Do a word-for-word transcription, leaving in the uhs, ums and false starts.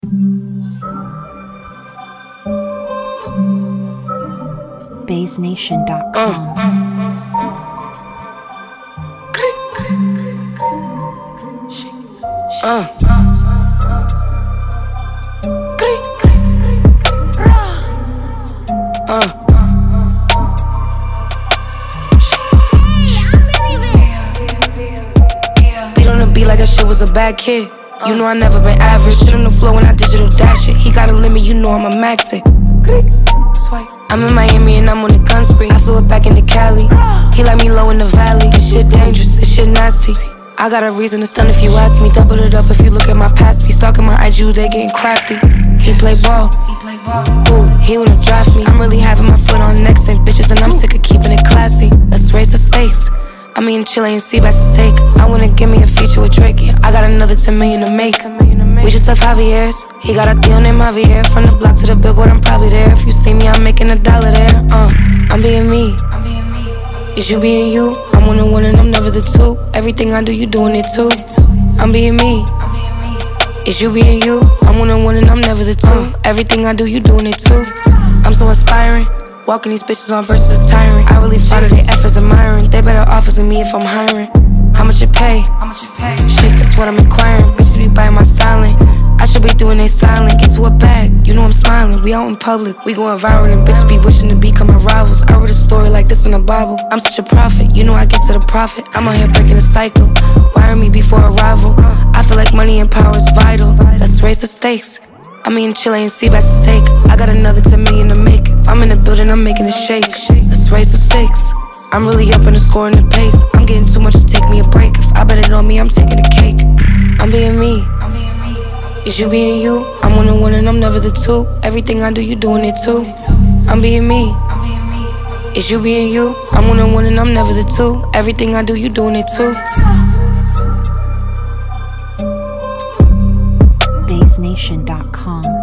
Bays Nation dot com. Uh, uh. Uh. Uh. Beat on the beat like that shit was a bad kid. You know I never been average. Shit on the floor when I digital dash it. He got a limit, you know I'ma max it. I'm in Miami and I'm on a gun spree. I flew it back into Cali. He like me low in the valley. This shit dangerous, this shit nasty. I got a reason to stun if you ask me. Double it up if you look at my past. Be stalking my I G, they getting crafty. He play ball, ooh, he wanna draft me. I'm really having my foot on necks and bitches, and I'm sick of keeping it classy. Let's raise the stakes. I'm eating Chile and sea bass steak. I wanna give me a feature with Drake. Yeah, I got another ten million to make. We just left Javier's. He got a deal named Javier. From the block to the billboard, I'm probably there. If you see me, I'm making a dollar there. Uh, I'm being me. Is you being you? I'm one and one and I'm never the two. Everything I do, you doing it too. I'm being me. Is you being you? I'm one and one and I'm never the two. Everything I do, you doing it too. I'm so inspiring. Walking these bitches on versus tiring. I really follow their efforts admiring. They better offers than me if I'm hiring. How much it pay? How much it pay? Shit, that's what I'm inquiring. Bitches be buying my styling. I should be doing they styling. Get to a bag, you know I'm smiling. We out in public, we going viral. And bitches be wishing to become my rivals. I wrote a story like this in the Bible. I'm such a prophet, you know I get to the profit. I'm out here breaking the cycle. Wire me before arrival. I feel like money and power is vital. Let's raise the stakes. I'm eating Chile and sea bass steak. I got another ten million to make. If I'm in the building, I'm making it shake. Let's raise the stakes. I'm really up in the score and the pace. I'm getting too much to take me a break. If I bet it on me, I'm taking a cake. I'm being me. Is you being you? I'm one and one and I'm never the two. Everything I do, you doing it too. I'm being me. Is you being you? I'm one and one and I'm never the two. Everything I do, you doing it too. Bays Nation dot com.